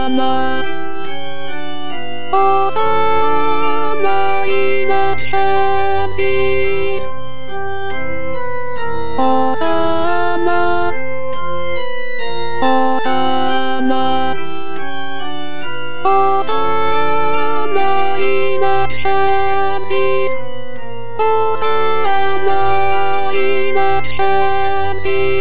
様。お様いらっしゃい。お様。お様。お様いらっしゃい。お様いらっしゃい。